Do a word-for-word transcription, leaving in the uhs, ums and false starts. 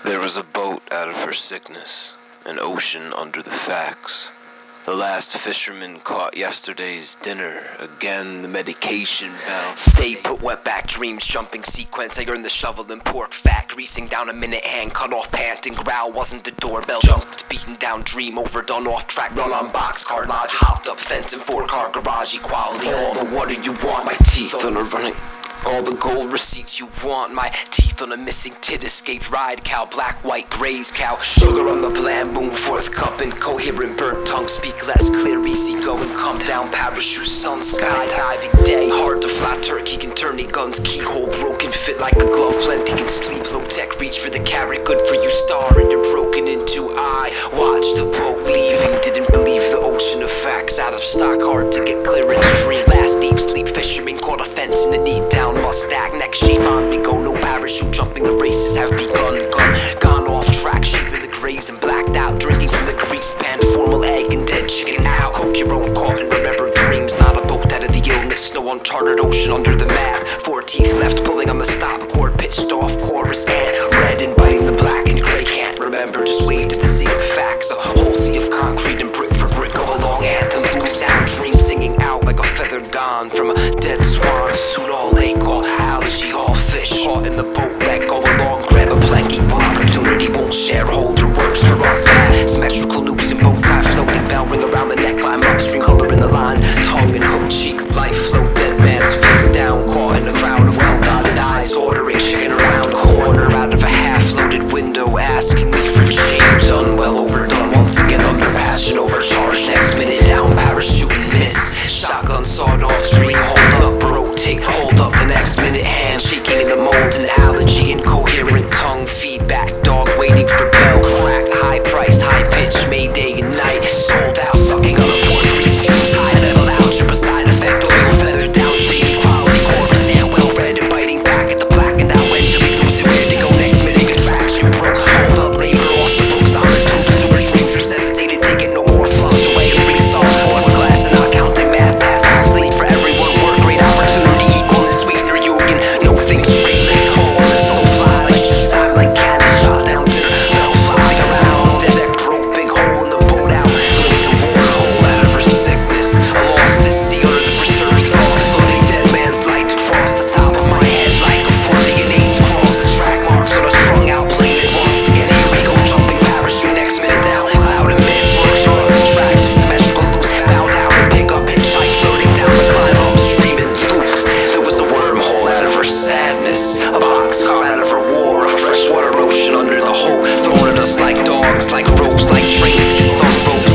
There was a boat out of her sickness, an ocean under the facts. The last fisherman caught yesterday's dinner. Again, the medication bell. Stay put, wetback dreams, jumping sequence. I earned the shovel and pork fat, greasing down a minute hand, cut off pant and growl. Wasn't the doorbell jumped, beaten down dream, overdone off track, run on boxcar logic, hopped up fence and four car garage equality. All the water you want, my teeth on a running. All the gold receipts you want, my teeth on a missing tit, escaped ride cow, black, white, graze cow, sugar on the bland, boom, fourth cup, incoherent, burnt tongue, speak less clear, easy going, come down, parachute, sun, skydiving day, hard to fly, turkey can turn any guns, keyhole broken, fit like a glove, plenty can sleep, low tech, reach for the carrot, good for you, star, and you're broken into eye, watch the boat leaving, didn't believe the ocean of facts, out of stock, hard to get clear in the dream, last deep sleep, fisherman caught a fence in the knee down, mustang, neck shape on me go, no parachute jumping, the races have begun, gone, gone off track, shaping the grays and blacked out, drinking from the grease pan, formal egg and dead chicken, now cook your own caught and remember dreams, not a boat out of the illness, no uncharted ocean under the map, four teeth left pulling on the stop cord, pitched off chorus and red and biting the black and gray, can't remember, just waved at the sea of facts, a whole sea of concrete and brick for brick, go along anthems, loose down dreams singing out like a feather gone from a dead swan, suit all lake, all allergy, all fish, caught in the boat wreck, go along, grab a plank, equal opportunity, won't share, holder works for us, man, symmetrical noose and bow tie, floating bell ring around the neckline, upstream color in the line, tongue and hook cheek, life float, dead man's face down, caught in a crowd of well-dotted eyes, ordering chicken around corner, out of a half-loaded window, asking me for change, done, well overdone, once again under passion, overcharged, next minute down, parachute and miss, shotgun sawed off, dream, hold up, rotate, hold up, the next minute, hand shaking in the mold, an allergy, incoherent tongue, feedback, dog waiting for bell, crack, high price, high pitch, mayday and night, sold out, sucking on a board, grease fumes, high level algebra, side effect, oil, feather down, dream, equality, chorus, and well read, and biting back at the black, and now when do we lose it, where to go next, minute, contraction, broke, hold up, labor off the books, on the tube, sewer dreams, resuscitated, taking no more, flush away, resolve, forward glass, and not counting math, passing sleep for everyone, work, great opportunity, equal and sweetener, you can know things straight, let's hold the soul fly, like she's I'm like cannon, shot down to the bell, flying around, deck broke, big hole in the boat out, lose a water hole out of her sickness, I lost at sea under the preserved thoughts, floating dead man's light to cross the top of my head, like a forty and eight to cross the track marks on a strung out plane, and once again, here we go, jumping parachute, next minute down, cloud and mist, looks for us, attraction, symmetrical loose, bow down and pick up, hitchhike, floating down the climb, upstream and looped, there was a wormhole out of her sadness, a boxcar out of her war, a freshwater ocean under the hole, throwing at us like dogs, like ropes, like train teeth on rope,